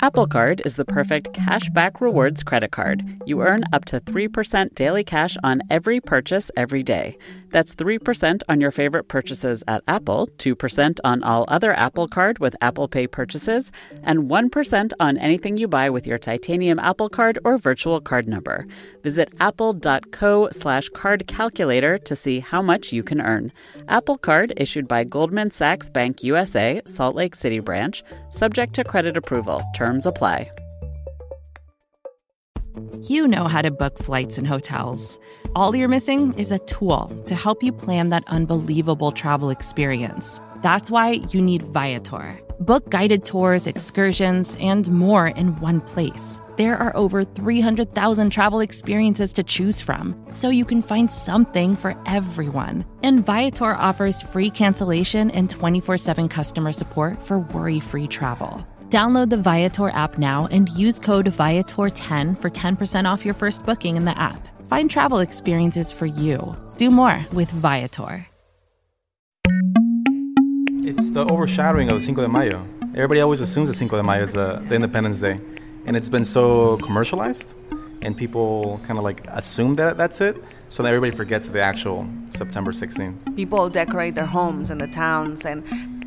Apple Card is the perfect cashback rewards credit card. You earn up to 3% daily cash on every purchase every day. That's 3% on your favorite purchases at Apple, 2% on all other Apple Card with Apple Pay purchases, and 1% on anything you buy with your titanium Apple Card or virtual card number. Visit apple.co/card calculator to see how much you can earn. Apple Card issued by Goldman Sachs Bank USA, Salt Lake City branch, subject to credit approval. Terms apply. You know how to book flights and hotels. All you're missing is a tool to help you plan that unbelievable travel experience. That's why you need Viator. Book guided tours, excursions, and more in one place. There are over 300,000 travel experiences to choose from, so you can find something for everyone. And Viator offers free cancellation and 24/7 customer support for worry-free travel. Download the Viator app now and use code Viator10 for 10% off your first booking in the app. Find travel experiences for you. Do more with Viator. It's the overshadowing of Cinco de Mayo. Everybody always assumes that Cinco de Mayo is the Independence Day. And it's been so commercialized, and people kind of like assume that that's it, so that everybody forgets the actual September 16th. People decorate their homes and the towns, and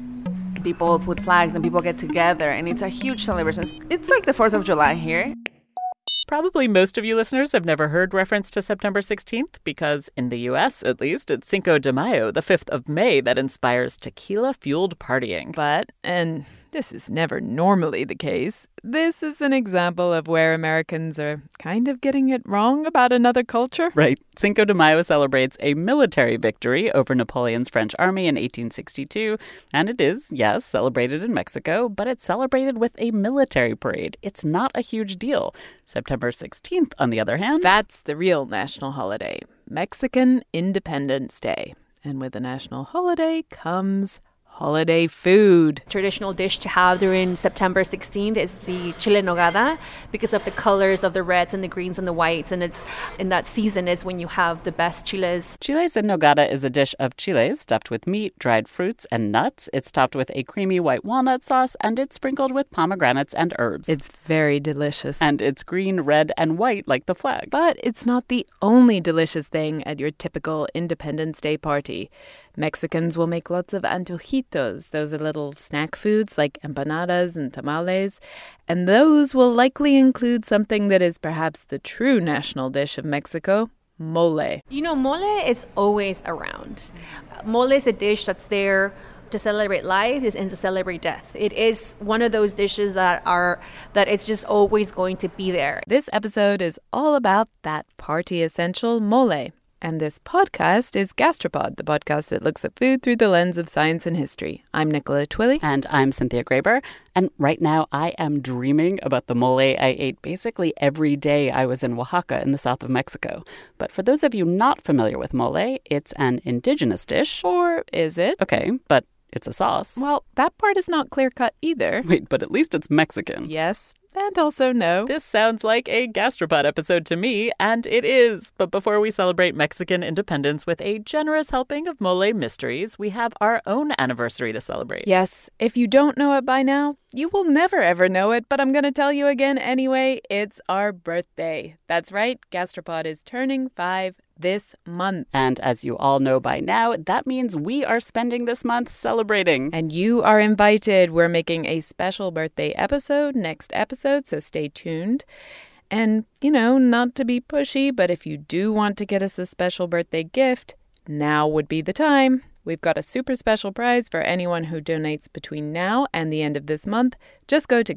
people put flags, and people get together, and it's a huge celebration. It's like the 4th of July here. Probably most of you listeners have never heard reference to September 16th because in the U.S., at least, it's Cinco de Mayo, the 5th of May, that inspires tequila-fueled partying. But, and this is never normally the case, this is an example of where Americans are kind of getting it wrong about another culture. Right. Cinco de Mayo celebrates a military victory over Napoleon's French army in 1862. And it is, yes, celebrated in Mexico, but it's celebrated with a military parade. It's not a huge deal. September 16th, on the other hand, that's the real national holiday, Mexican Independence Day. And with the national holiday comes holiday food. Traditional dish to have during September 16th is the chile en nogada because of the colors of the reds and the greens and the whites. And it's in that season is when you have the best chiles. Chiles en nogada is a dish of chiles stuffed with meat, dried fruits, and nuts. It's topped with a creamy white walnut sauce, and it's sprinkled with pomegranates and herbs. It's very delicious. And it's green, red, and white like the flag. But it's not the only delicious thing at your typical Independence Day party. Mexicans will make lots of antojitos. Those are little snack foods like empanadas and tamales. And those will likely include something that is perhaps the true national dish of Mexico, mole. You know, mole is always around. Mole is a dish that's there to celebrate life and to celebrate death. It is one of those dishes that it's just always going to be there. This episode is all about that party essential mole. And this podcast is Gastropod, the podcast that looks at food through the lens of science and history. I'm Nicola Twilley. And I'm Cynthia Graber. And right now I am dreaming about the mole I ate basically every day I was in Oaxaca in the south of Mexico. But for those of you not familiar with mole, it's an indigenous dish. Or is it? Okay, but it's a sauce. Well, that part is not clear-cut either. Wait, but at least it's Mexican. Yes. And also no. This sounds like a Gastropod episode to me, and it is. But before we celebrate Mexican independence with a generous helping of mole mysteries, we have our own anniversary to celebrate. Yes, if you don't know it by now, you will never ever know it, but I'm going to tell you again anyway. It's our birthday. That's right, Gastropod is turning 5 this month. And as you all know by now, that means we are spending this month celebrating. And you are invited. We're making a special birthday episode next episode, so stay tuned. And, you know, not to be pushy, but if you do want to get us a special birthday gift, now would be the time. We've got a super special prize for anyone who donates between now and the end of this month. Just go to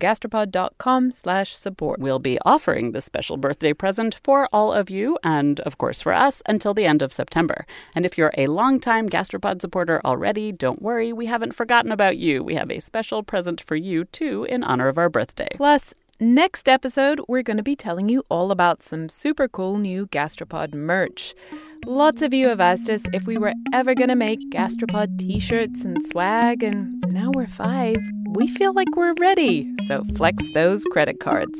gastropod.com/support. We'll be offering this special birthday present for all of you and, of course, for us until the end of September. And if you're a longtime Gastropod supporter already, don't worry, we haven't forgotten about you. We have a special present for you, too, in honor of our birthday. Plus, next episode, we're going to be telling you all about some super cool new Gastropod merch. Lots of you have asked us if we were ever going to make Gastropod t-shirts and swag, and now we're 5. We feel like we're ready, so flex those credit cards.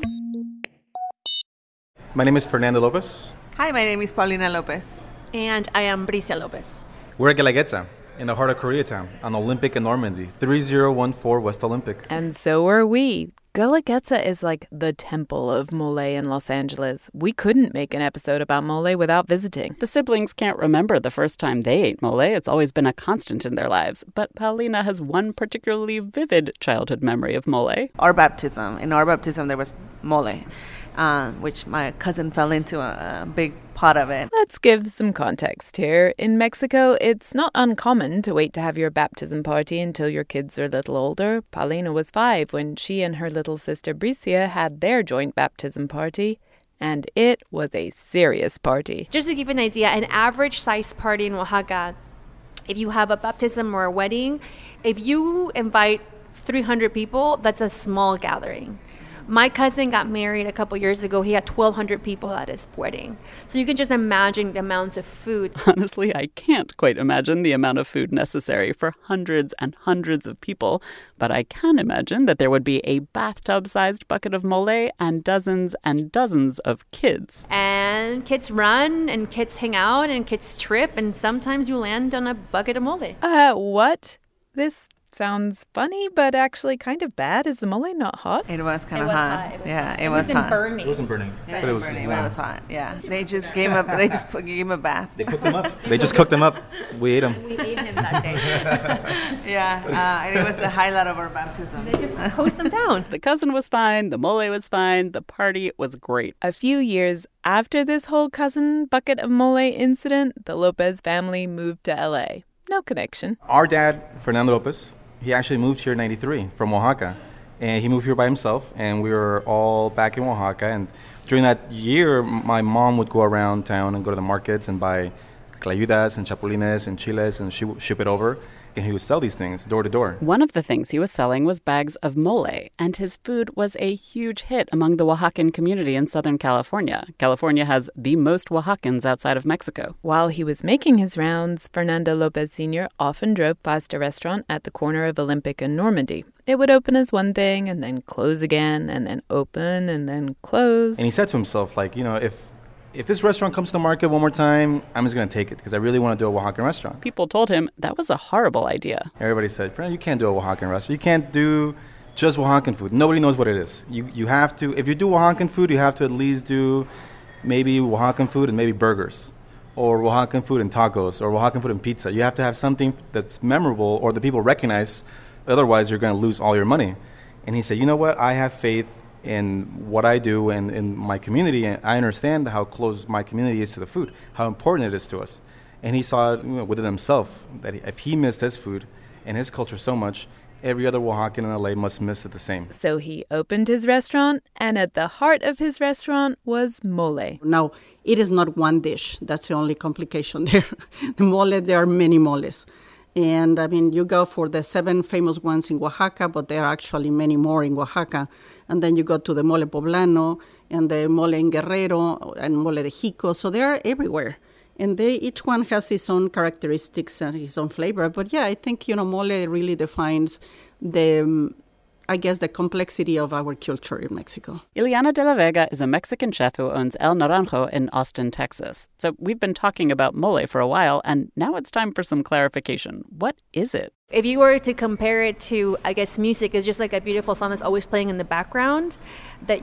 My name is Fernando Lopez. Hi, my name is Paulina Lopez. And I am Bricia Lopez. We're at Guelaguetza, in the heart of Koreatown, on Olympic and Normandy, 3014 West Olympic. And so are we. Guelaguetza is like the temple of mole in Los Angeles. We couldn't make an episode about mole without visiting. The siblings can't remember the first time they ate mole. It's always been a constant in their lives. But Paulina has one particularly vivid childhood memory of mole. Our baptism. In our baptism, there was mole, which my cousin fell into a big pot of it. Let's give some context here. In Mexico, it's not uncommon to wait to have your baptism party until your kids are a little older. Paulina was 5 when she and her little sister Bricia had their joint baptism party, and it was a serious party. Just to give you an idea, an average size party in Oaxaca, if you have a baptism or a wedding, if you invite 300 people, that's a small gathering. My cousin got married a couple years ago. He had 1,200 people at his wedding. So you can just imagine the amounts of food. Honestly, I can't quite imagine the amount of food necessary for hundreds and hundreds of people, but I can imagine that there would be a bathtub-sized bucket of mole and dozens of kids. And kids run, and kids hang out, and kids trip, and sometimes you land on a bucket of mole. What? This sounds funny, but actually kind of bad. Is the mole not hot? It was kind of hot. It was hot. It wasn't burning. But it was hot. Yeah. They just gave him gave him a bath. They cooked them up. They just cooked them up. We ate them. We ate him that day. And it was the highlight of our baptism. They just hosed them down. The cousin was fine. The mole was fine. The party was great. A few years after this whole cousin bucket of mole incident, the Lopez family moved to LA. No connection. Our dad, Fernando Lopez, he actually moved here in 93 from Oaxaca. And he moved here by himself, and we were all back in Oaxaca. And during that year, my mom would go around town and go to the markets and buy clayudas and chapulines and chiles, and she would ship it over. And he would sell these things door to door. One of the things he was selling was bags of mole, and his food was a huge hit among the Oaxacan community in Southern California. California has the most Oaxacans outside of Mexico. While he was making his rounds, Fernando Lopez Sr. often drove past a restaurant at the corner of Olympic and Normandy. It would open as one thing and then close again and then open and then close. And he said to himself, like, you know, if this restaurant comes to the market one more time, I'm just going to take it because I really want to do a Oaxacan restaurant. People told him that was a horrible idea. Everybody said, Fernando, you can't do a Oaxacan restaurant. You can't do just Oaxacan food. Nobody knows what it is. You have to, if you do Oaxacan food, you have to at least do maybe Oaxacan food and maybe burgers, or Oaxacan food and tacos, or Oaxacan food and pizza. You have to have something that's memorable or that people recognize. Otherwise, you're going to lose all your money. And he said, you know what? I have faith in what I do and in my community, and I understand how close my community is to the food, how important it is to us. And he saw it, within himself that if he missed his food and his culture so much, every other Oaxacan in LA must miss it the same. So he opened his restaurant, and at the heart of his restaurant was mole. Now, it is not one dish. That's the only complication there. The mole, there are many moles. And, I mean, you go for the 7 famous ones in Oaxaca, but there are actually many more in Oaxaca. And then you go to the mole poblano and the mole en Guerrero and mole de Jico. So they are everywhere. And each one has its own characteristics and its own flavor. But, yeah, I think, mole really defines the complexity of our culture in Mexico. Ileana de la Vega is a Mexican chef who owns El Naranjo in Austin, Texas. So we've been talking about mole for a while, and now it's time for some clarification. What is it? If you were to compare it to, I guess, music is just like a beautiful song that's always playing in the background, that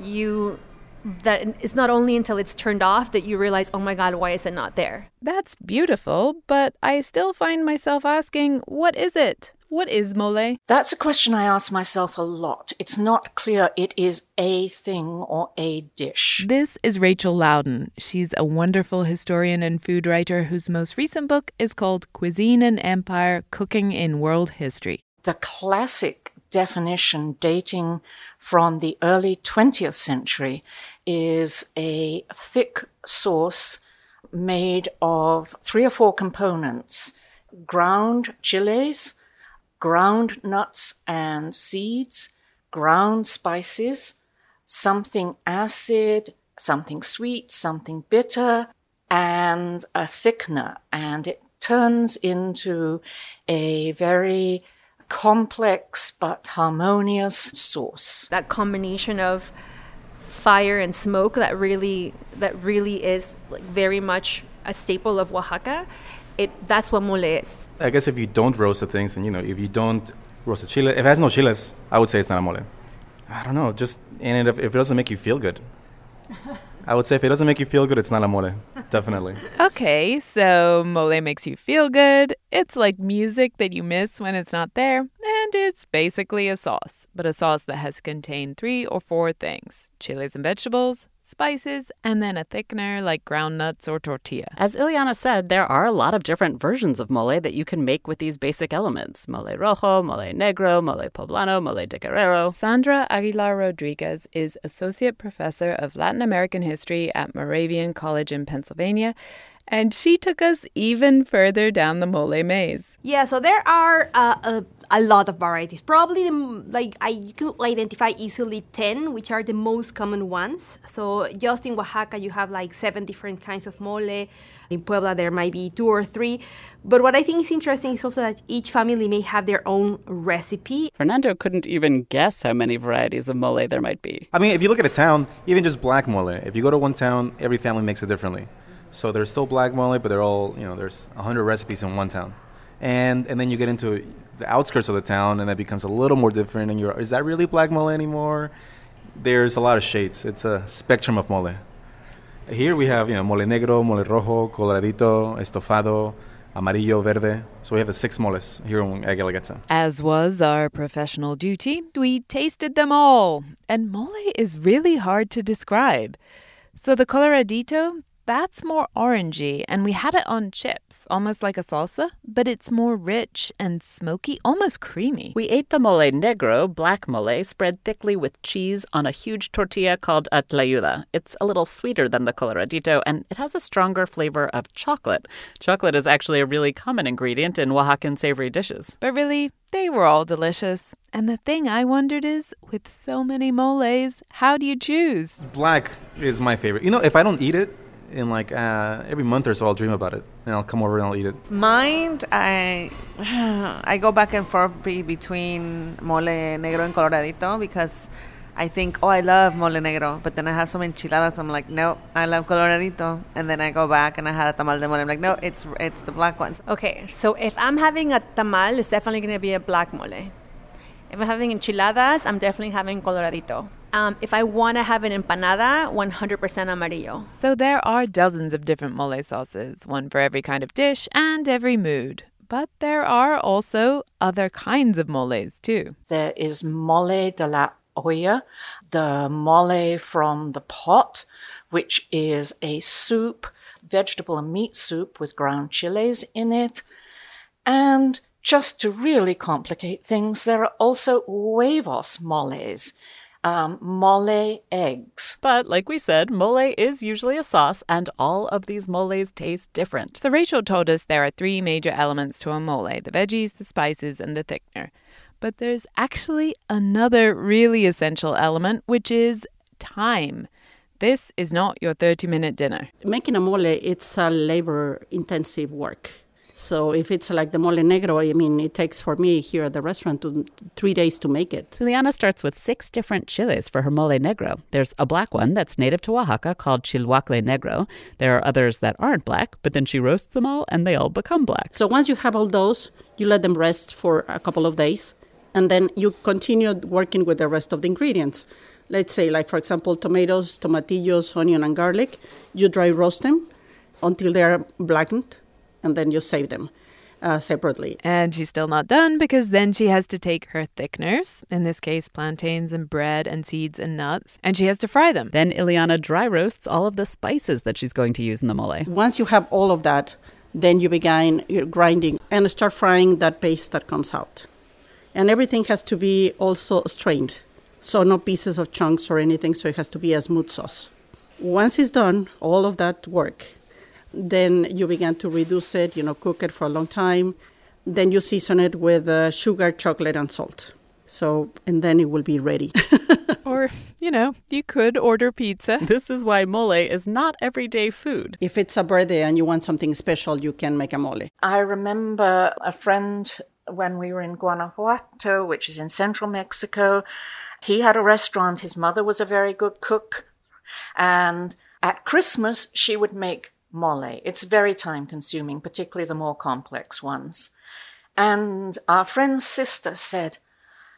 it's not only until it's turned off that you realize, oh my God, why is it not there? That's beautiful, but I still find myself asking, what is it? What is mole? That's a question I ask myself a lot. It's not clear it is a thing or a dish. This is Rachel Loudon. She's a wonderful historian and food writer whose most recent book is called Cuisine and Empire: Cooking in World History. The classic definition dating from the early 20th century is a thick sauce made of 3 or 4 components: ground chiles, ground nuts and seeds, ground spices, something acid, something sweet, something bitter, and a thickener. And it turns into a very complex but harmonious sauce. That combination of fire and smoke that really is like very much a staple of Oaxaca. That's what mole is. I guess if you don't roast the things, and if you don't roast the chile, if it has no chiles, I would say it's not a mole. I don't know, just, and if it doesn't make you feel good. I would say if it doesn't make you feel good, it's not a mole. Definitely. Okay, so mole makes you feel good. It's like music that you miss when it's not there. And it's basically a sauce, but a sauce that has contained 3 or 4 things: chiles and vegetables, spices, and then a thickener like ground nuts or tortilla. As Ileana said, there are a lot of different versions of mole that you can make with these basic elements: mole rojo, mole negro, mole poblano, mole de Guerrero. Sandra Aguilar Rodriguez is Associate Professor of Latin American History at Moravian College in Pennsylvania, and she took us even further down the mole maze. Yeah, so there are a lot of varieties. Probably, you could identify easily 10, which are the most common ones. So just in Oaxaca, you have 7 different kinds of mole. In Puebla, there might be 2 or 3. But what I think is interesting is also that each family may have their own recipe. Fernando couldn't even guess how many varieties of mole there might be. I mean, if you look at a town, even just black mole, if you go to one town, every family makes it differently. So there's still black mole, but they're all, there's 100 recipes in one town. And then you get into the outskirts of the town, and that becomes a little more different. And is that really black mole anymore? There's a lot of shades. It's a spectrum of mole. Here we have, mole negro, mole rojo, coloradito, estofado, amarillo, verde. So we have the 6 moles here in Guelaguetza. As was our professional duty, we tasted them all. And mole is really hard to describe. So the coloradito, that's more orangey, and we had it on chips, almost like a salsa, but it's more rich and smoky, almost creamy. We ate the mole negro, black mole, spread thickly with cheese on a huge tortilla called a tlayuda. It's a little sweeter than the coloradito, and it has a stronger flavor of chocolate. Chocolate is actually a really common ingredient in Oaxacan savory dishes. But really, they were all delicious. And the thing I wondered is, with so many moles, how do you choose? Black is my favorite. If I don't eat it, in every month or so, I'll dream about it, and I'll come over and I'll eat it. Mine, I go back and forth between mole negro and coloradito because I think, I love mole negro, but then I have some enchiladas. I'm like, no, I love coloradito, and then I go back and I had a tamal de mole. I'm like, no, it's the black ones. Okay, so if I'm having a tamal, it's definitely going to be a black mole. If I'm having enchiladas, I'm definitely having coloradito. If I want to have an empanada, 100% amarillo. So there are dozens of different mole sauces, one for every kind of dish and every mood. But there are also other kinds of moles too. There is mole de la olla, the mole from the pot, which is a soup, vegetable and meat soup with ground chiles in it. And just to really complicate things, there are also huevos moles. Mole eggs. But like we said, mole is usually a sauce, and all of these moles taste different. So Rachel told us there are 3 major elements to a mole: the veggies, the spices, and the thickener. But there's actually another really essential element, which is time. This is not your 30-minute dinner. Making a mole, it's a labor-intensive work. So if it's like the mole negro, it takes for me here at the restaurant 3 days to make it. Juliana starts with 6 different chiles for her mole negro. There's a black one that's native to Oaxaca called chilhuacle negro. There are others that aren't black, but then she roasts them all and they all become black. So once you have all those, you let them rest for a couple of days, and then you continue working with the rest of the ingredients. Let's say, for example, tomatoes, tomatillos, onion, and garlic. You dry roast them until they are blackened, and then you save them separately. And she's still not done, because then she has to take her thickeners, in this case plantains and bread and seeds and nuts, and she has to fry them. Then Ileana dry roasts all of the spices that she's going to use in the mole. Once you have all of that, then you begin grinding and start frying that paste that comes out. And everything has to be also strained, so no pieces of chunks or anything, so it has to be a smooth sauce. Once it's done, all of that work, then you begin to reduce it, cook it for a long time. Then you season it with sugar, chocolate, and salt. And then it will be ready. Or, you could order pizza. This is why mole is not everyday food. If it's a birthday and you want something special, you can make a mole. I remember a friend when we were in Guanajuato, which is in central Mexico. He had a restaurant. His mother was a very good cook. And at Christmas, she would make mole. It's very time-consuming, particularly the more complex ones. And our friend's sister said,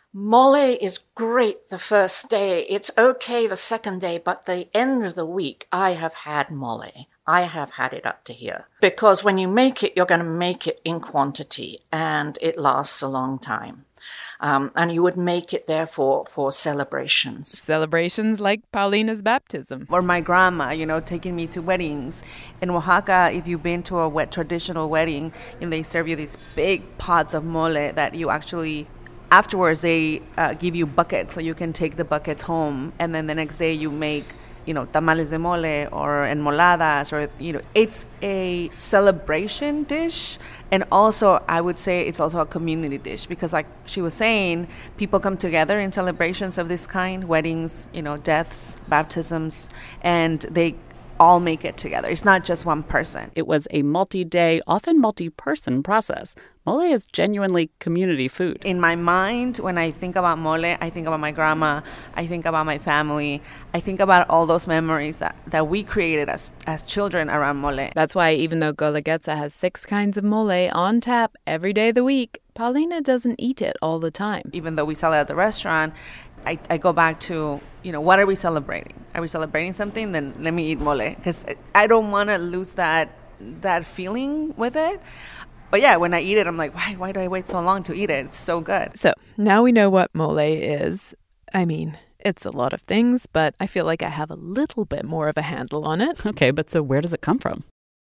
Mole is great the first day. It's okay the second day, but the end of the week, I have had mole. I have had it up to here. Because when you make it, you're going to make it in quantity, and it lasts a long time. And you would make it, therefore, for celebrations. Celebrations like Paulina's baptism. Or my grandma, taking me to weddings. In Oaxaca, if you've been to a traditional wedding, they serve you these big pots of mole that you actually... Afterwards, they give you buckets, so you can take the buckets home, and then the next day you make, tamales de mole or enmoladas, or it's a celebration dish, and also I would say it's also a community dish because, like she was saying, people come together in celebrations of this kind, weddings, deaths, baptisms, and they all make it together. It's not just one person. It was a multi-day, often multi-person process. Mole is genuinely community food. In my mind, when I think about mole, I think about my grandma, I think about my family, I think about all those memories that we created as children around mole. That's why even though Guelaguetza has 6 kinds of mole on tap every day of the week, Paulina doesn't eat it all the time. Even though we sell it at the restaurant, I go back to, what are we celebrating? Are we celebrating something? Then let me eat mole, because I don't want to lose that feeling with it. But yeah, when I eat it, I'm like, why do I wait so long to eat it? It's so good. So now we know what mole is. I mean, it's a lot of things, but I feel like I have a little bit more of a handle on it. Okay, but so where does it come from?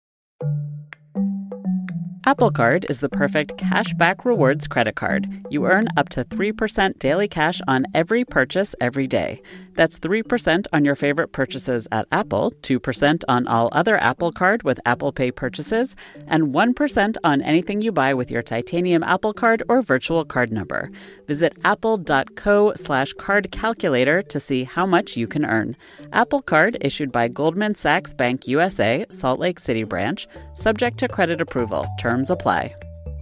Apple Card is the perfect cashback rewards credit card. You earn up to 3% daily cash on every purchase every day. That's 3% on your favorite purchases at Apple, 2% on all other Apple Card with Apple Pay purchases, and 1% on anything you buy with your titanium Apple Card or virtual card number. Visit apple.co/card calculator to see how much you can earn. Apple Card issued by Goldman Sachs Bank USA, Salt Lake City branch, subject to credit approval. Terms apply.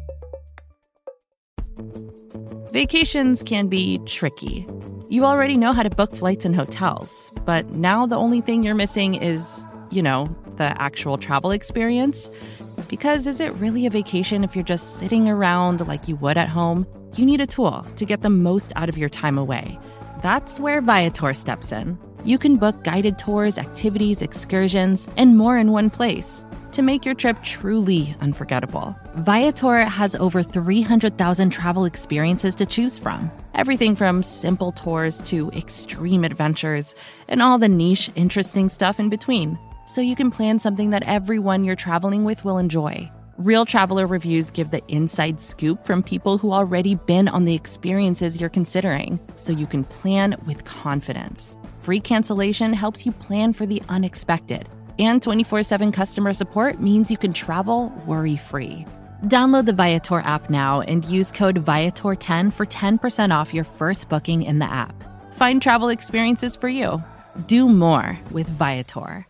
Vacations can be tricky. You already know how to book flights and hotels, but now the only thing you're missing is, the actual travel experience. Because is it really a vacation if you're just sitting around like you would at home? You need a tool to get the most out of your time away. That's where Viator steps in. You can book guided tours, activities, excursions, and more in one place to make your trip truly unforgettable. Viator has over 300,000 travel experiences to choose from. Everything from simple tours to extreme adventures and all the niche, interesting stuff in between. So you can plan something that everyone you're traveling with will enjoy. Real traveler reviews give the inside scoop from people who already been on the experiences you're considering, so you can plan with confidence. Free cancellation helps you plan for the unexpected. And 24/7 customer support means you can travel worry-free. Download the Viator app now and use code Viator10 for 10% off your first booking in the app. Find travel experiences for you. Do more with Viator.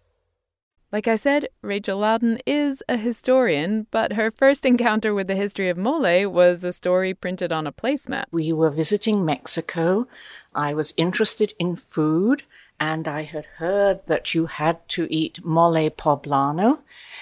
Like I said, Rachel Loudon is a historian, but her first encounter with the history of mole was a story printed on a placemat. We were visiting Mexico. I was interested in food, and I had heard that you had to eat mole poblano.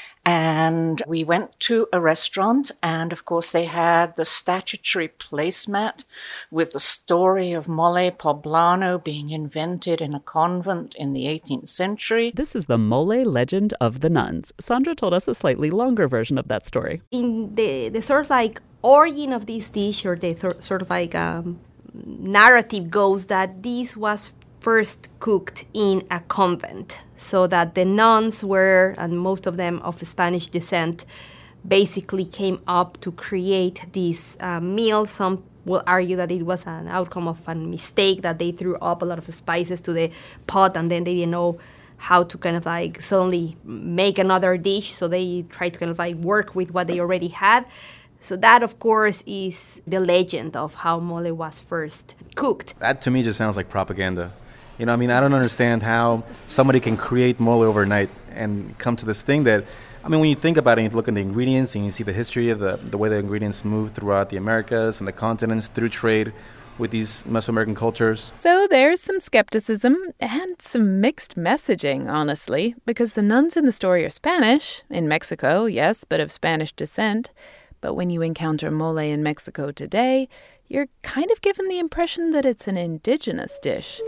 And we went to a restaurant, and of course they had the statutory placemat with the story of mole poblano being invented in a convent in the 18th century. This is the mole legend of the nuns. Sandra told us a slightly longer version of that story. In the sort of like origin of this dish, or the sort of like narrative goes that this was first cooked in a convent, so that the nuns were, and most of them of Spanish descent, basically came up to create this meal. Some will argue that it was an outcome of a mistake, that they threw up a lot of spices to the pot and then they didn't know how to kind of like suddenly make another dish, so they tried to kind of like work with what they already had. So that, of course, is the legend of how mole was first cooked. That to me just sounds like propaganda. I don't understand how somebody can create mole overnight and come to this thing that, when you think about it, you look at the ingredients and you see the history of the way the ingredients move throughout the Americas and the continents through trade with these Mesoamerican cultures. So there's some skepticism and some mixed messaging, honestly, because the nuns in the story are Spanish, in Mexico, yes, but of Spanish descent. But when you encounter mole in Mexico today, you're kind of given the impression that it's an indigenous dish.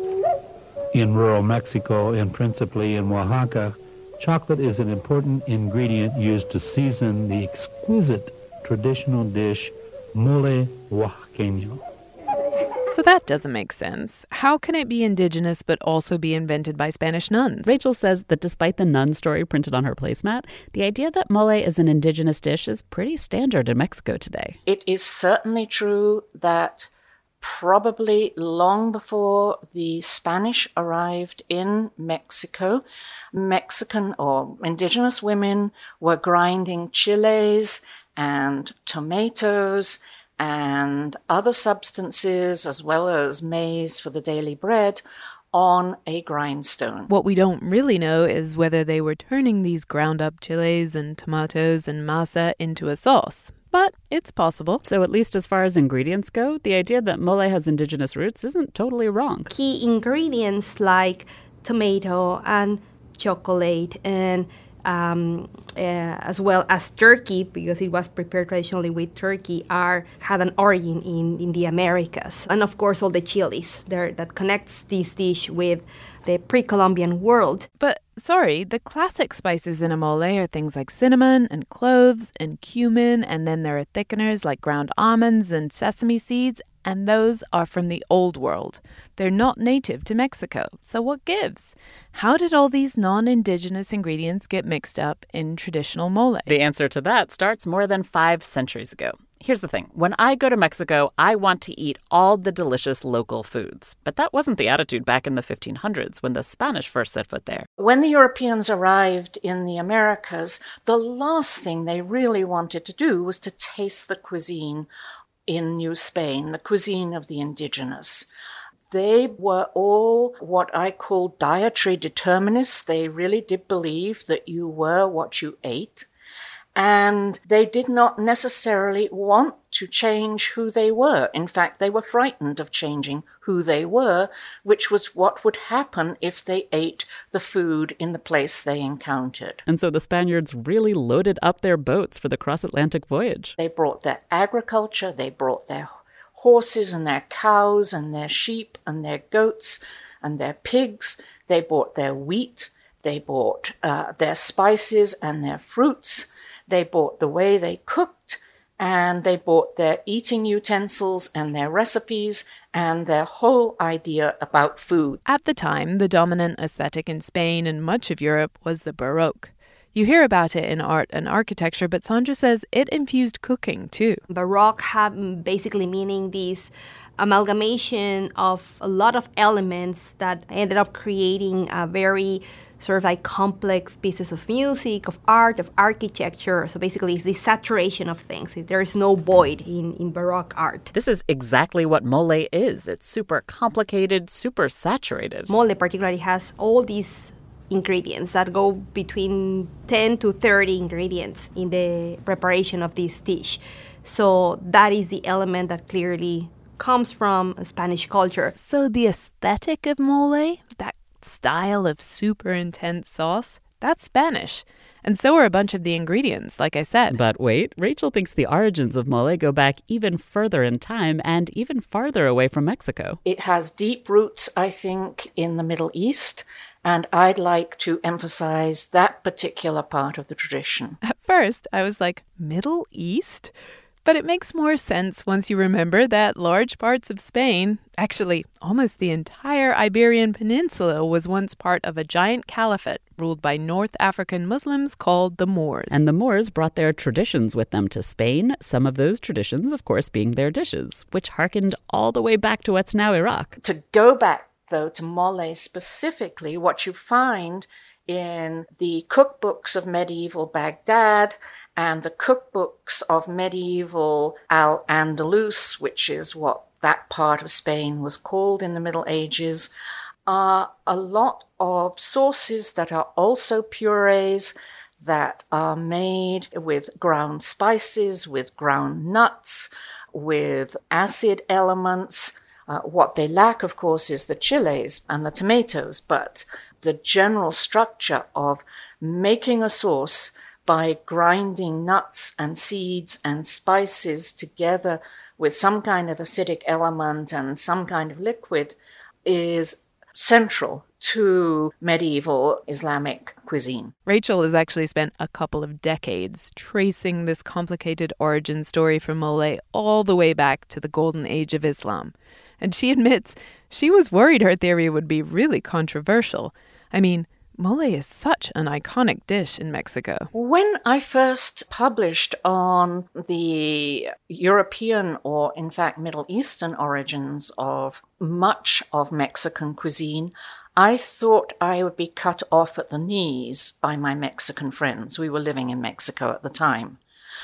In rural Mexico, and principally in Oaxaca, chocolate is an important ingredient used to season the exquisite traditional dish mole oaxaqueño. So that doesn't make sense. How can it be indigenous but also be invented by Spanish nuns? Rachel says that despite the nun story printed on her placemat, the idea that mole is an indigenous dish is pretty standard in Mexico today. It is certainly true that probably long before the Spanish arrived in Mexico, Mexican or indigenous women were grinding chiles and tomatoes and other substances, as well as maize for the daily bread, on a grindstone. What we don't really know is whether they were turning these ground-up chiles and tomatoes and masa into a sauce. But it's possible. So at least as far as ingredients go, the idea that mole has indigenous roots isn't totally wrong. Key ingredients like tomato and chocolate and as well as turkey, because it was prepared traditionally with turkey, had an origin in the Americas. And of course all the chilies that connects this dish with the pre-Columbian world. But sorry, the classic spices in a mole are things like cinnamon and cloves and cumin, and then there are thickeners like ground almonds and sesame seeds, and those are from the old world. They're not native to Mexico, so what gives? How did all these non-indigenous ingredients get mixed up in traditional mole? The answer to that starts more than 5 centuries ago. Here's the thing. When I go to Mexico, I want to eat all the delicious local foods. But that wasn't the attitude back in the 1500s when the Spanish first set foot there. When the Europeans arrived in the Americas, the last thing they really wanted to do was to taste the cuisine in New Spain, the cuisine of the indigenous. They were all what I call dietary determinists. They really did believe that you were what you ate. And they did not necessarily want to change who they were. In fact, they were frightened of changing who they were, which was what would happen if they ate the food in the place they encountered. And so the Spaniards really loaded up their boats for the cross-Atlantic voyage. They brought their agriculture, they brought their horses and their cows and their sheep and their goats and their pigs. They brought their wheat, they brought their spices and their fruits. They bought the way they cooked, and they bought their eating utensils and their recipes and their whole idea about food. At the time, the dominant aesthetic in Spain and much of Europe was the Baroque. You hear about it in art and architecture, but Sandra says it infused cooking too. Baroque basically meaning this amalgamation of a lot of elements that ended up creating a very sort of like complex pieces of music, of art, of architecture. So basically it's the saturation of things. There is no void in Baroque art. This is exactly what mole is. It's super complicated, super saturated. Mole particularly has all these ingredients that go between 10 to 30 ingredients in the preparation of this dish. So that is the element that clearly comes from Spanish culture. So the aesthetic of mole, that style of super intense sauce, that's Spanish. And so are a bunch of the ingredients, like I said. But wait, Rachel thinks the origins of mole go back even further in time and even farther away from Mexico. It has deep roots, I think, in the Middle East, and I'd like to emphasize that particular part of the tradition. At first, I was like, Middle East? But it makes more sense once you remember that large parts of Spain, actually almost the entire Iberian Peninsula, was once part of a giant caliphate ruled by North African Muslims called the Moors. And the Moors brought their traditions with them to Spain, some of those traditions, of course, being their dishes, which harkened all the way back to what's now Iraq. To go back, though, to mole specifically, what you find in the cookbooks of medieval Baghdad and the cookbooks of medieval Al-Andalus, which is what that part of Spain was called in the Middle Ages, are a lot of sauces that are also purees, that are made with ground spices, with ground nuts, with acid elements. What they lack, of course, is the chiles and the tomatoes, but the general structure of making a sauce by grinding nuts and seeds and spices together with some kind of acidic element and some kind of liquid is central to medieval Islamic cuisine. Rachel has actually spent a couple of decades tracing this complicated origin story for mole all the way back to the golden age of Islam. And she admits she was worried her theory would be really controversial. I mean, mole is such an iconic dish in Mexico. When I first published on the European, or in fact Middle Eastern origins of much of Mexican cuisine, I thought I would be cut off at the knees by my Mexican friends. We were living in Mexico at the time.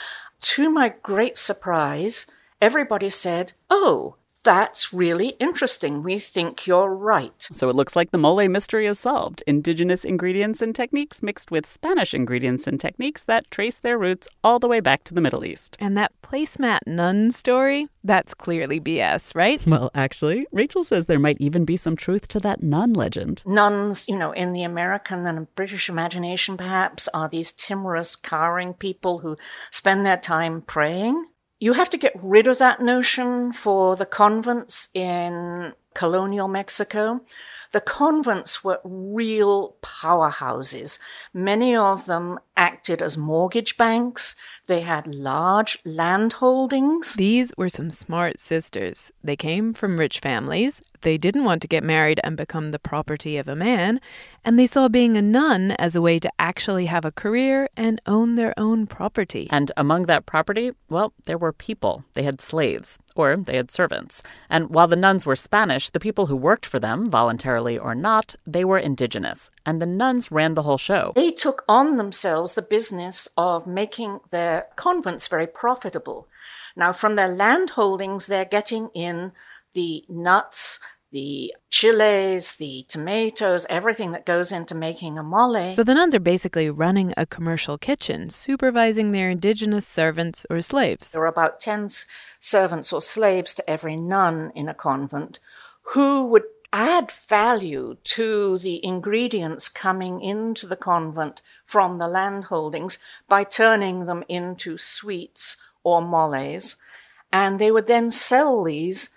To my great surprise, everybody said, "Oh, that's really interesting. We think you're right." So it looks like the mole mystery is solved. Indigenous ingredients and techniques mixed with Spanish ingredients and techniques that trace their roots all the way back to the Middle East. And that placemat nun story, that's clearly BS, right? Well, actually, Rachel says there might even be some truth to that nun legend. Nuns, in the American and British imagination perhaps, are these timorous, cowering people who spend their time praying. You have to get rid of that notion for the convents in colonial Mexico. The convents were real powerhouses. Many of them acted as mortgage banks. They had large land holdings. These were some smart sisters. They came from rich families. They didn't want to get married and become the property of a man, and they saw being a nun as a way to actually have a career and own their own property. And among that property, well, there were people. They had slaves, or they had servants. And while the nuns were Spanish, the people who worked for them, voluntarily or not, they were indigenous. And the nuns ran the whole show. They took on themselves the business of making their convents very profitable. Now, from their land holdings, they're getting in the nuts, the chiles, the tomatoes, everything that goes into making a mole. So the nuns are basically running a commercial kitchen, supervising their indigenous servants or slaves. There are about 10 servants or slaves to every nun in a convent who would add value to the ingredients coming into the convent from the land holdings by turning them into sweets or moles. And they would then sell these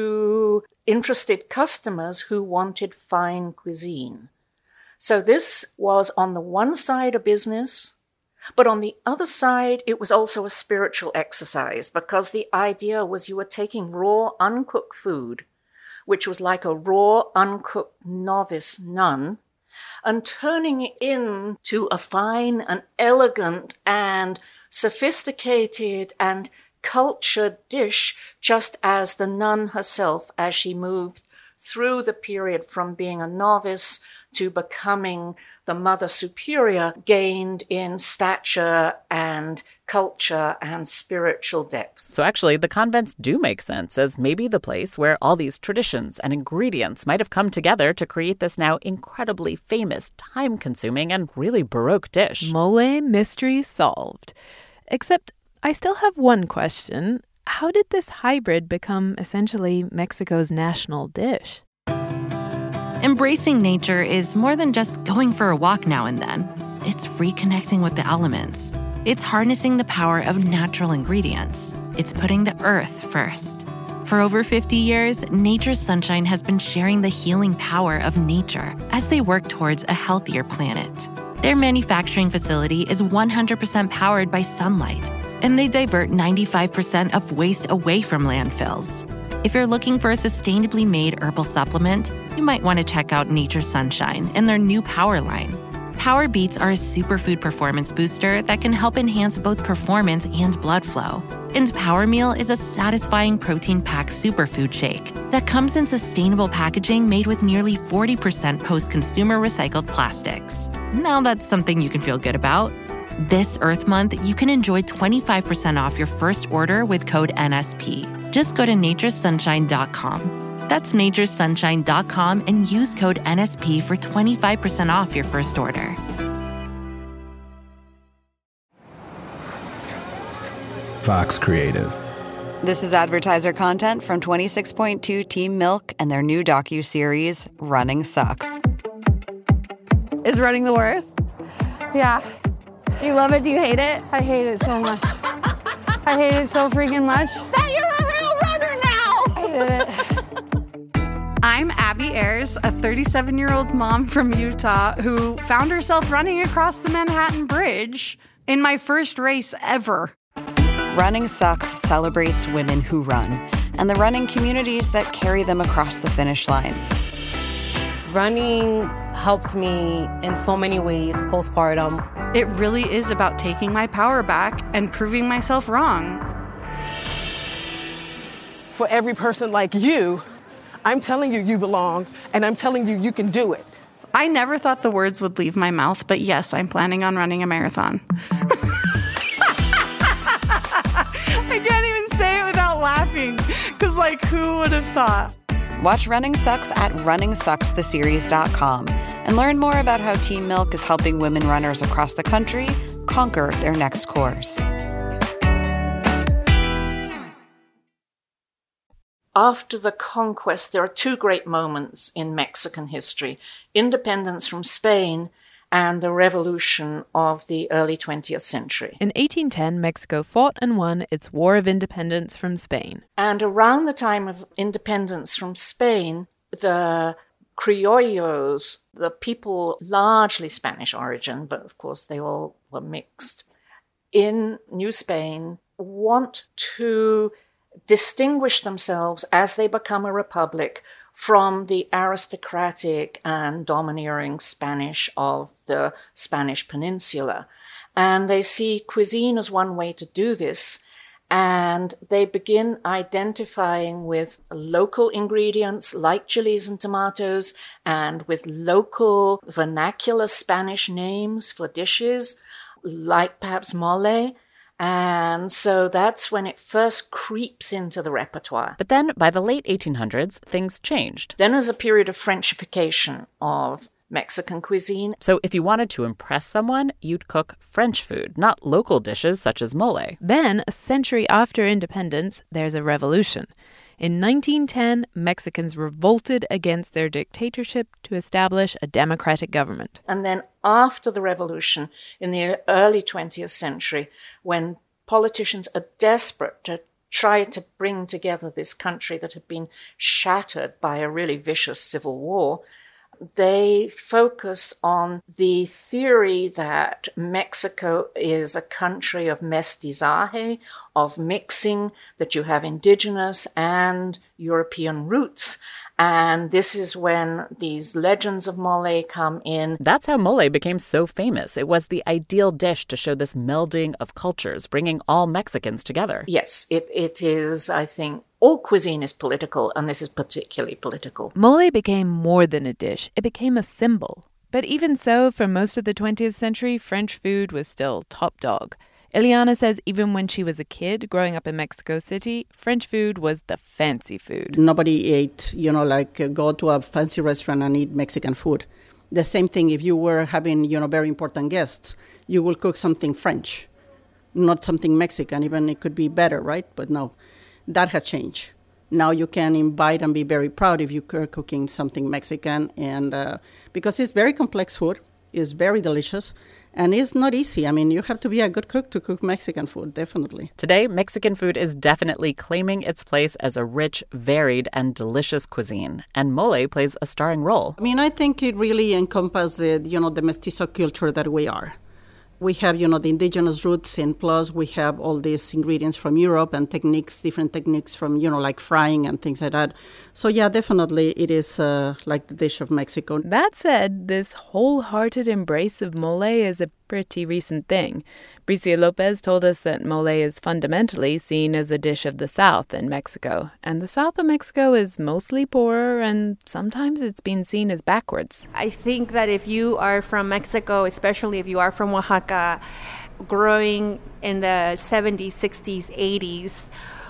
to interested customers who wanted fine cuisine. So this was on the one side a business, but on the other side it was also a spiritual exercise, because the idea was you were taking raw, uncooked food, which was like a raw, uncooked novice nun, and turning it into a fine and elegant and sophisticated and cultured dish, just as the nun herself, as she moved through the period from being a novice to becoming the Mother Superior, gained in stature and culture and spiritual depth. So actually, the convents do make sense as maybe the place where all these traditions and ingredients might have come together to create this now incredibly famous, time-consuming, and really Baroque dish. Mole mystery solved. Except I still have one question. How did this hybrid become essentially Mexico's national dish? Embracing nature is more than just going for a walk now and then. It's reconnecting with the elements. It's harnessing the power of natural ingredients. It's putting the earth first. For over 50 years, Nature's Sunshine has been sharing the healing power of nature as they work towards a healthier planet. Their manufacturing facility is 100% powered by sunlight, and they divert 95% of waste away from landfills. If you're looking for a sustainably made herbal supplement, you might want to check out Nature's Sunshine and their new Power line. Power Beats are a superfood performance booster that can help enhance both performance and blood flow. And Power Meal is a satisfying protein-packed superfood shake that comes in sustainable packaging made with nearly 40% post-consumer recycled plastics. Now that's something you can feel good about. This Earth Month, you can enjoy 25% off your first order with code NSP. Just go to naturesunshine.com. That's naturesunshine.com and use code NSP for 25% off your first order. Fox Creative. This is advertiser content from 26.2 Team Milk and their new docuseries, Running Sucks. Is running the worst? Yeah. Do you love it? Do you hate it? I hate it so much. I hate it so freaking much. That you're a real I'm Abby Ayers, a 37-year-old mom from Utah who found herself running across the Manhattan Bridge in my first race ever. Running Sucks celebrates women who run and the running communities that carry them across the finish line. Running helped me in so many ways postpartum. It really is about taking my power back and proving myself wrong. For every person like you, I'm telling you you belong, and I'm telling you you can do it. I never thought the words would leave my mouth, but yes, I'm planning on running a marathon. I can't even say it without laughing, because, who would have thought? Watch Running Sucks at runningsuckstheseries.com and learn more about how Team Milk is helping women runners across the country conquer their next course. After the conquest, there are two great moments in Mexican history: independence from Spain and the revolution of the early 20th century. In 1810, Mexico fought and won its War of Independence from Spain. And around the time of independence from Spain, the criollos, the people largely Spanish origin, but of course they all were mixed, in New Spain want to distinguish themselves as they become a republic from the aristocratic and domineering Spanish of the Spanish Peninsula. And they see cuisine as one way to do this, and they begin identifying with local ingredients like chilies and tomatoes, and with local vernacular Spanish names for dishes, like perhaps mole. And so that's when it first creeps into the repertoire. But then, by the late 1800s, things changed. Then there's a period of Frenchification of Mexican cuisine. So if you wanted to impress someone, you'd cook French food, not local dishes such as mole. Then, a century after independence, there's a revolution. In 1910, Mexicans revolted against their dictatorship to establish a democratic government. And then after the revolution, in the early 20th century, when politicians are desperate to try to bring together this country that had been shattered by a really vicious civil war, they focus on the theory that Mexico is a country of mestizaje, of mixing, that you have indigenous and European roots. And this is when these legends of mole come in. That's how mole became so famous. It was the ideal dish to show this melding of cultures, bringing all Mexicans together. Yes, it is, I think, all cuisine is political, and this is particularly political. Mole became more than a dish. It became a symbol. But even so, for most of the 20th century, French food was still top dog. Ileana says even when she was a kid growing up in Mexico City, French food was the fancy food. Nobody ate, go to a fancy restaurant and eat Mexican food. The same thing if you were having, very important guests, you will cook something French, not something Mexican. Even it could be better, right? But no, that has changed. Now you can invite and be very proud if you're cooking something Mexican, and because it's very complex food, it's very delicious. And it's not easy. I mean, you have to be a good cook to cook Mexican food, definitely. Today, Mexican food is definitely claiming its place as a rich, varied, and delicious cuisine. And mole plays a starring role. I mean, I think it really encompasses, the mestizo culture that we are. We have, the indigenous roots, and plus we have all these ingredients from Europe and different techniques from, like frying and things like that. So, yeah, definitely it is like the dish of Mexico. That said, this wholehearted embrace of mole is a pretty recent thing. Bricia Lopez told us that mole is fundamentally seen as a dish of the South in Mexico. And the South of Mexico is mostly poorer, and sometimes it's been seen as backwards. I think that if you are from Mexico, especially if you are from Oaxaca, growing in the 70s, 60s, 80s,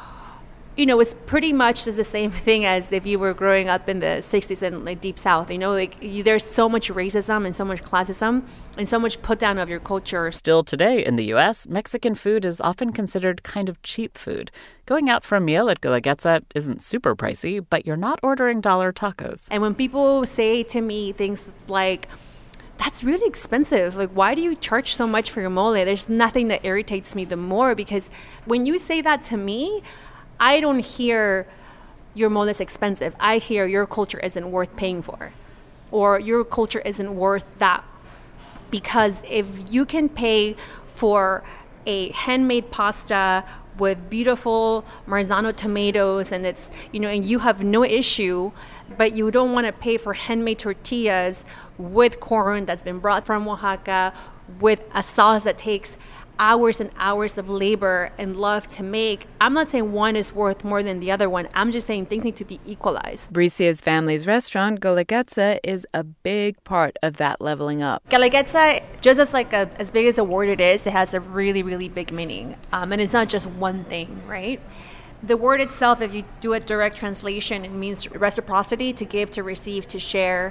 it's pretty much the same thing as if you were growing up in the 60s and Deep South. There's so much racism and so much classism and so much put down of your culture. Still today in the U.S., Mexican food is often considered kind of cheap food. Going out for a meal at Guelaguetza isn't super pricey, but you're not ordering dollar tacos. And when people say to me things like, that's really expensive. Why do you charge so much for your mole? There's nothing that irritates me the more, because when you say that to me, I don't hear your mole is expensive. I hear your culture isn't worth paying for, or your culture isn't worth that. Because if you can pay for a handmade pasta with beautiful Marzano tomatoes and it's, and you have no issue, but you don't want to pay for handmade tortillas with corn that's been brought from Oaxaca, with a sauce that takes hours and hours of labor and love to make. I'm not saying one is worth more than the other one. I'm just saying things need to be equalized. Bricia's family's restaurant, Guelaguetza, is a big part of that leveling up. Guelaguetza, just as big as a word it has a really, really big meaning. And it's not just one thing, right? The word itself, if you do a direct translation, it means reciprocity, to give, to receive, to share.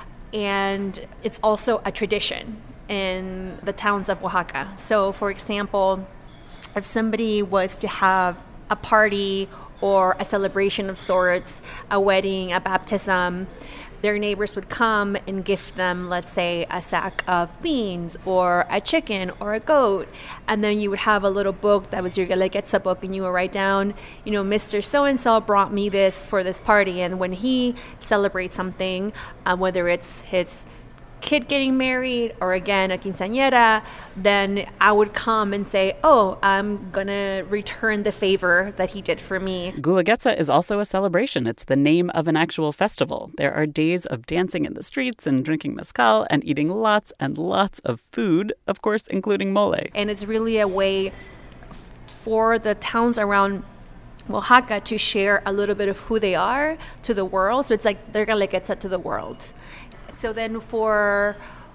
And it's also a tradition in the towns of Oaxaca. So, for example, if somebody was to have a party or a celebration of sorts, a wedding, a baptism, their neighbors would come and gift them, let's say, a sack of beans or a chicken or a goat. And then you would have a little book that was your Guelaguetza book, and you would write down, Mr. So-and-so brought me this for this party. And when he celebrates something, whether it's his kid getting married or again a quinceañera, then I would come and say, I'm gonna return the favor that he did for me. Guelaguetza is also a celebration. It's the name of an actual festival. There are days of dancing in the streets and drinking mezcal and eating lots and lots of food, of course, including mole. And it's really a way for the towns around Oaxaca to share a little bit of who they are to the world. So it's like they're Guelaguetza to the world. So then for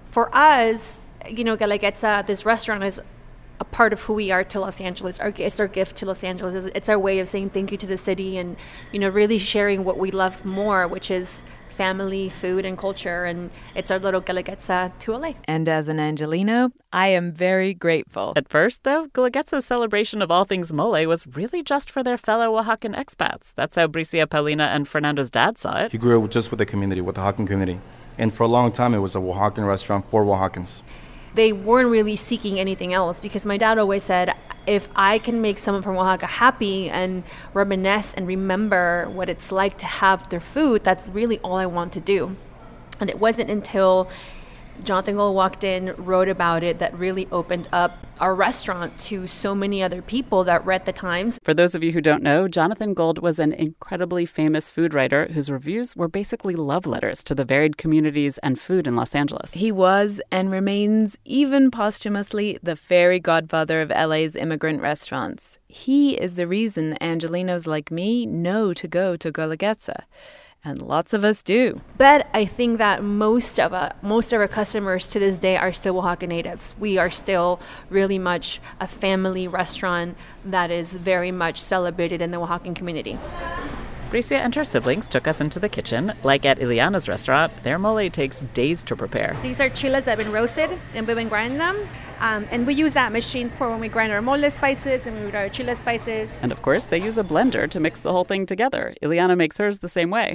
us, Guelaguetza, this restaurant is a part of who we are to Los Angeles. It's our gift to Los Angeles. It's our way of saying thank you to the city and, really sharing what we love more, which is family, food, and culture. And it's our little Guelaguetza to LA. And as an Angelino, I am very grateful. At first, though, Guelaguetza's celebration of all things mole was really just for their fellow Oaxacan expats. That's how Bricia, Paulina, and Fernando's dad saw it. He grew up just with the community, with the Oaxacan community. And for a long time, it was a Oaxacan restaurant for Oaxacans. They weren't really seeking anything else, because my dad always said, if I can make someone from Oaxaca happy and reminisce and remember what it's like to have their food, that's really all I want to do. And it wasn't until Jonathan Gold walked in, wrote about it, that really opened up our restaurant to so many other people that read the Times. For those of you who don't know, Jonathan Gold was an incredibly famous food writer whose reviews were basically love letters to the varied communities and food in Los Angeles. He was and remains, even posthumously, the fairy godfather of LA's immigrant restaurants. He is the reason Angelinos like me know to go to Guelaguetza. And lots of us do. But I think that most of our customers to this day are still Oaxaca natives. We are still really much a family restaurant that is very much celebrated in the Oaxacan community. Bricia and her siblings took us into the kitchen. Like at Ileana's restaurant, their mole takes days to prepare. These are chiles that have been roasted, and we've been grinding them. And we use that machine for when we grind our mole spices and we grind our chile spices. And of course, they use a blender to mix the whole thing together. Ileana makes hers the same way.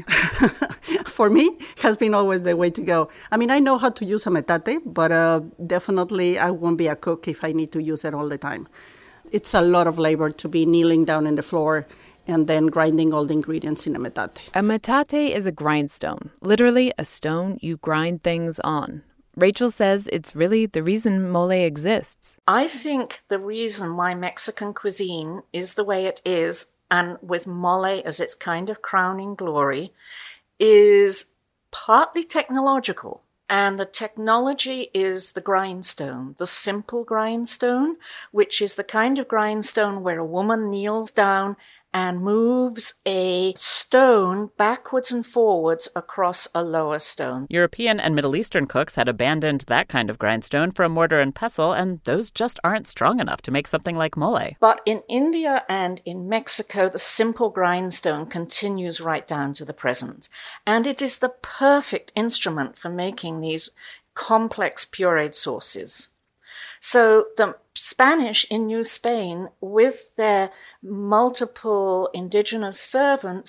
For me, has been always the way to go. I mean, I know how to use a metate, but definitely I won't be a cook if I need to use it all the time. It's a lot of labor to be kneeling down in the floor and then grinding all the ingredients in a metate. A metate is a grindstone, literally a stone you grind things on. Rachel says it's really the reason mole exists. I think the reason why Mexican cuisine is the way it is, and with mole as its kind of crowning glory, is partly technological. And the technology is the grindstone, the simple grindstone, which is the kind of grindstone where a woman kneels down and moves a stone backwards and forwards across a lower stone. European and Middle Eastern cooks had abandoned that kind of grindstone for a mortar and pestle, and those just aren't strong enough to make something like mole. But in India and in Mexico, the simple grindstone continues right down to the present. And it is the perfect instrument for making these complex pureed sauces. So the Spanish in New Spain, with their multiple indigenous servants,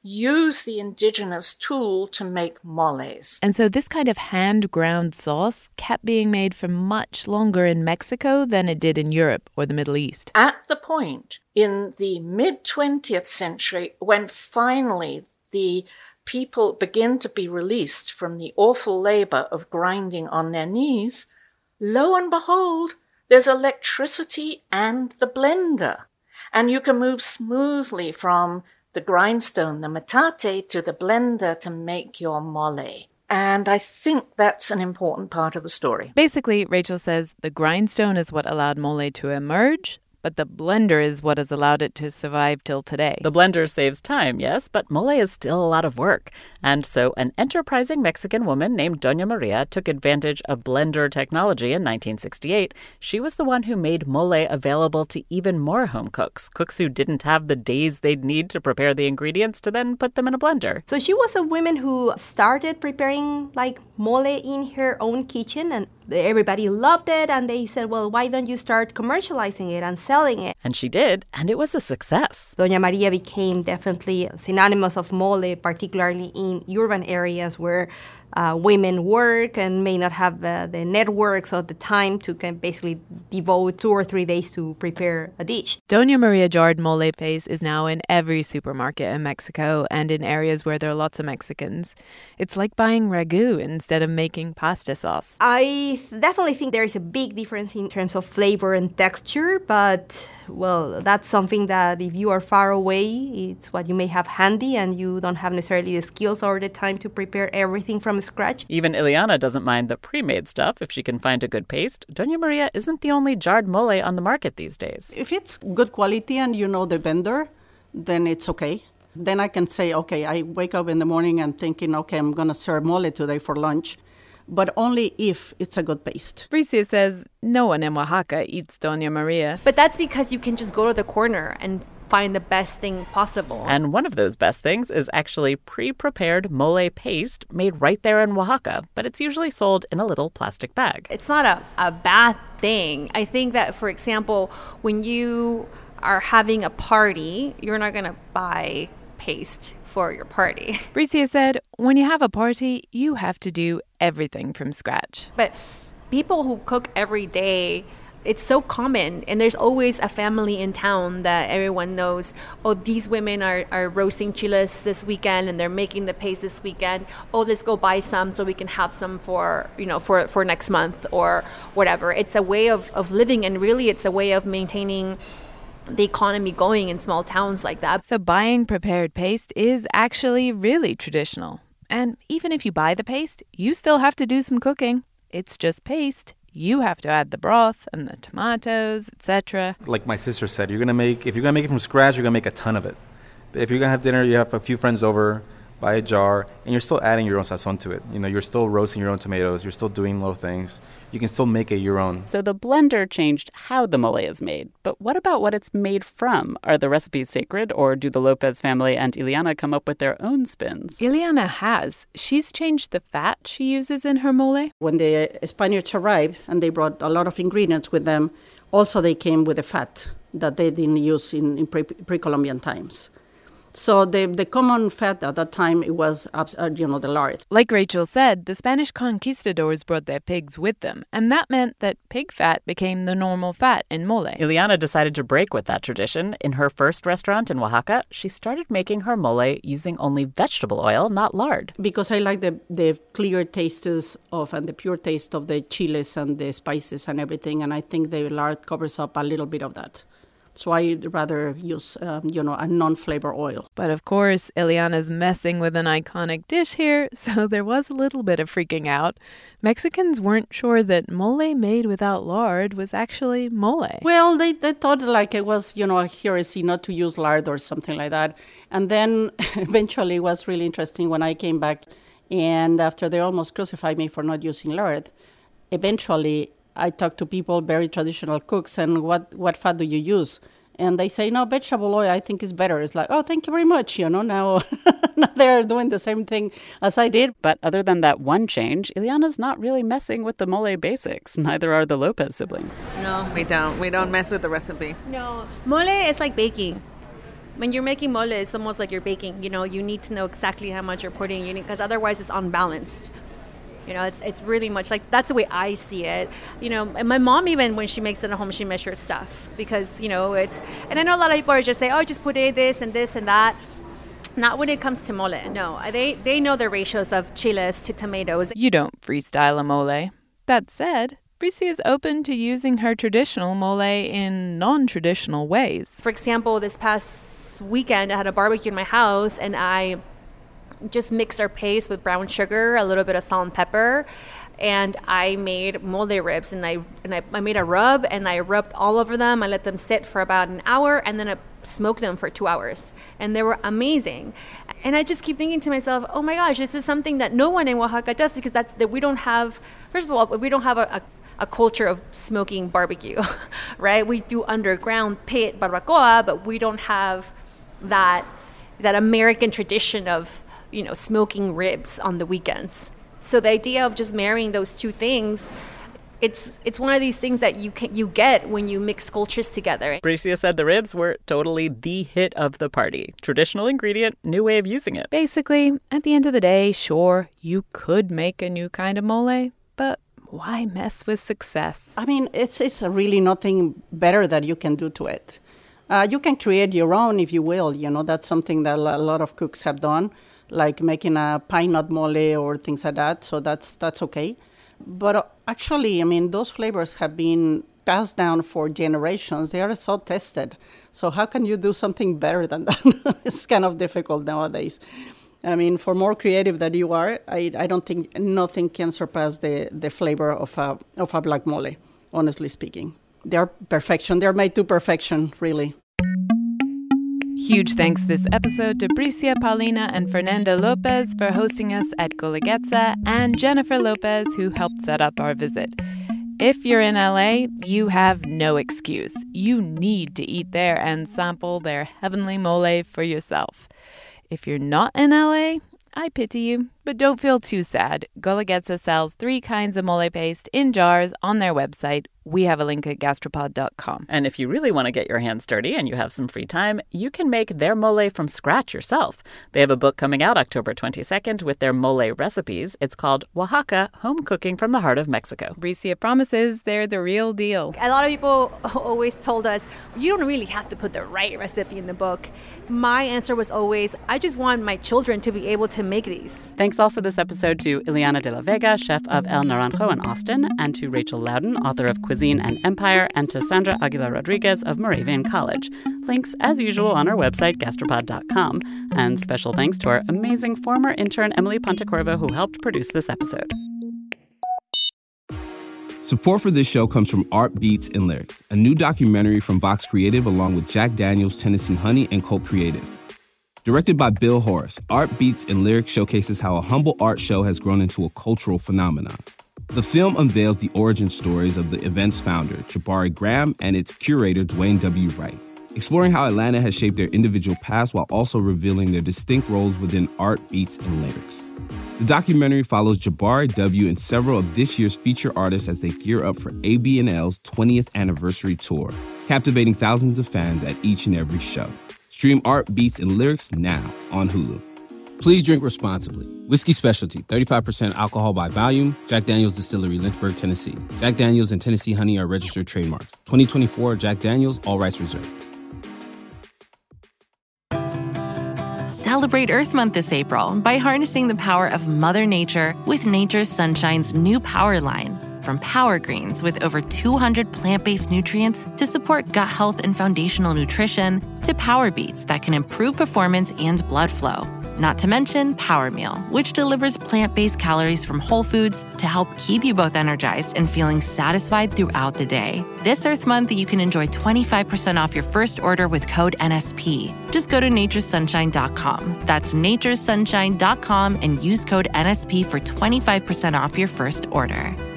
use the indigenous tool to make moles. And so this kind of hand-ground sauce kept being made for much longer in Mexico than it did in Europe or the Middle East. At the point in the mid-20th century when finally the people begin to be released from the awful labor of grinding on their knees, lo and behold, there's electricity and the blender. And you can move smoothly from the grindstone, the metate, to the blender to make your mole. And I think that's an important part of the story. Basically, Rachel says the grindstone is what allowed mole to emerge, but the blender is what has allowed it to survive till today. The blender saves time, yes, but mole is still a lot of work. And so an enterprising Mexican woman named Doña Maria took advantage of blender technology in 1968. She was the one who made mole available to even more home cooks who didn't have the days they'd need to prepare the ingredients to then put them in a blender. So she was a woman who started preparing like mole in her own kitchen, and everybody loved it, and they said, well, why don't you start commercializing it and selling it? And she did, and it was a success. Doña Maria became definitely synonymous of mole, particularly in urban areas where women work and may not have the networks or the time to basically devote 2 or 3 days to prepare a dish. Doña Maria jarred mole paste is now in every supermarket in Mexico and in areas where there are lots of Mexicans. It's like buying ragu instead of making pasta sauce. I definitely think there is a big difference in terms of flavor and texture, but, well, that's something that if you are far away, it's what you may have handy and you don't have necessarily the skills or the time to prepare everything from scratch. Even Ileana doesn't mind the pre-made stuff if she can find a good paste. Doña Maria isn't the only jarred mole on the market these days. If it's good quality and you know the vendor, then it's okay. Then I can say, okay, I wake up in the morning and thinking, okay, I'm going to serve mole today for lunch, but only if it's a good paste. Bricia says no one in Oaxaca eats Doña Maria. But that's because you can just go to the corner and find the best thing possible. And one of those best things is actually pre-prepared mole paste made right there in Oaxaca, but it's usually sold in a little plastic bag. It's not a bad thing. I think that, for example, when you are having a party, you're not going to buy paste for your party. Bricia said, when you have a party, you have to do everything from scratch. But people who cook every day, it's so common, and there's always a family in town that everyone knows, oh, these women are roasting chiles this weekend and they're making the paste this weekend. Oh, let's go buy some so we can have some for next month or whatever. It's a way of living, and really it's a way of maintaining the economy going in small towns like that. So buying prepared paste is actually really traditional. And even if you buy the paste, you still have to do some cooking. It's just paste. You have to add the broth and the tomatoes, etc. Like my sister said, if you're gonna make it from scratch, you're gonna make a ton of it. But if you're gonna have dinner, you have a few friends over, buy a jar, and you're still adding your own sazon to it. You know, you're still roasting your own tomatoes. You're still doing little things. You can still make it your own. So the blender changed how the mole is made. But what about what it's made from? Are the recipes sacred, or do the Lopez family and Ileana come up with their own spins? Ileana has. She's changed the fat she uses in her mole. When the Spaniards arrived and they brought a lot of ingredients with them, also they came with the fat that they didn't use in pre-Columbian times. So the common fat at that time, it was, the lard. Like Rachel said, the Spanish conquistadors brought their pigs with them, and that meant that pig fat became the normal fat in mole. Ileana decided to break with that tradition. In her first restaurant in Oaxaca, she started making her mole using only vegetable oil, not lard. Because I like the clear tastes and the pure taste of the chiles and the spices and everything, and I think the lard covers up a little bit of that. So I'd rather use, a non-flavor oil. But of course, Ileana's messing with an iconic dish here, so there was a little bit of freaking out. Mexicans weren't sure that mole made without lard was actually mole. Well, they thought like it was, a heresy not to use lard or something like that. And then eventually it was really interesting when I came back, and after they almost crucified me for not using lard, eventually I talk to people, very traditional cooks, and what fat do you use? And they say, no, vegetable oil, I think is better. It's like, oh, thank you very much. Now they're doing the same thing as I did. But other than that one change, Ileana's not really messing with the mole basics. Neither are the Lopez siblings. No, we don't. We don't mess with the recipe. No. Mole is like baking. When you're making mole, it's almost like you're baking. You know, you need to know exactly how much you're putting in, because otherwise it's unbalanced. You know, it's really much like, that's the way I see it. You know, and my mom, even when she makes it at home, she measures stuff because, you know, and I know a lot of people are just say, oh, just put this and this and that. Not when it comes to mole. No, they know the ratios of chiles to tomatoes. You don't freestyle a mole. That said, Bricia is open to using her traditional mole in non-traditional ways. For example, this past weekend, I had a barbecue in my house, and I just mixed our paste with brown sugar, a little bit of salt and pepper, and I made mole ribs, and I made a rub, and I rubbed all over them. I let them sit for about an hour, and then I smoked them for 2 hours, and they were amazing. And I just keep thinking to myself, oh my gosh, this is something that no one in Oaxaca does, because we don't have, first of all, we don't have a culture of smoking barbecue, right? We do underground pit barbacoa, but we don't have that American tradition of, you know, smoking ribs on the weekends. So the idea of just marrying those two things, it's one of these things that you get when you mix cultures together. Bricia said the ribs were totally the hit of the party. Traditional ingredient, new way of using it. Basically, at the end of the day, sure, you could make a new kind of mole, but why mess with success? I mean, it's really nothing better that you can do to it. You can create your own, if you will. You know, that's something that a lot of cooks have done, like making a pine nut mole or things like that. So that's okay. But actually, I mean, those flavors have been passed down for generations. They are so tested. So how can you do something better than that? It's kind of difficult nowadays. I mean, for more creative that you are, I don't think nothing can surpass the flavor of a black mole, honestly speaking. They're perfection. They're made to perfection, really. Huge thanks this episode to Bricia Paulina and Fernanda Lopez for hosting us at Golaguetza, and Jennifer Lopez, who helped set up our visit. If you're in LA, you have no excuse. You need to eat there and sample their heavenly mole for yourself. If you're not in LA, I pity you, but don't feel too sad. Golaguetza sells 3 kinds of mole paste in jars on their website. We have a link at gastropod.com. And if you really want to get your hands dirty and you have some free time, you can make their mole from scratch yourself. They have a book coming out October 22nd with their mole recipes. It's called Oaxaca, Home Cooking from the Heart of Mexico. Bricia promises they're the real deal. A lot of people always told us, you don't really have to put the right recipe in the book. My answer was always, I just want my children to be able to make these. Thanks also this episode to Ileana de la Vega, chef of El Naranjo in Austin, and to Rachel Loudon, author of Cuisine and Empire, and to Sandra Aguilar Rodriguez of Moravian College. Links, as usual, on our website, gastropod.com. And special thanks to our amazing former intern, Emily Pontecorvo, who helped produce this episode. Support for this show comes from Art Beats and Lyrics, a new documentary from Vox Creative along with Jack Daniels, Tennessee Honey, and Cult Creative. Directed by Bill Horace, Art Beats and Lyrics showcases how a humble art show has grown into a cultural phenomenon. The film unveils the origin stories of the event's founder, Jabari Graham, and its curator, Dwayne W. Wright, exploring how Atlanta has shaped their individual paths while also revealing their distinct roles within art, beats, and lyrics. The documentary follows Jabari W. and several of this year's feature artists as they gear up for AB&L's 20th anniversary tour, captivating thousands of fans at each and every show. Stream Art, Beats, and Lyrics now on Hulu. Please drink responsibly. Whiskey Specialty, 35% alcohol by volume. Jack Daniel's Distillery, Lynchburg, Tennessee. Jack Daniel's and Tennessee Honey are registered trademarks. 2024 Jack Daniel's, all rights reserved. Celebrate Earth Month this April by harnessing the power of Mother Nature with Nature's Sunshine's new Power line. From Power Greens with over 200 plant-based nutrients to support gut health and foundational nutrition, to Power Beets that can improve performance and blood flow. Not to mention Power Meal, which delivers plant-based calories from whole foods to help keep you both energized and feeling satisfied throughout the day. This Earth Month, you can enjoy 25% off your first order with code NSP. Just go to naturesunshine.com. That's naturesunshine.com and use code NSP for 25% off your first order.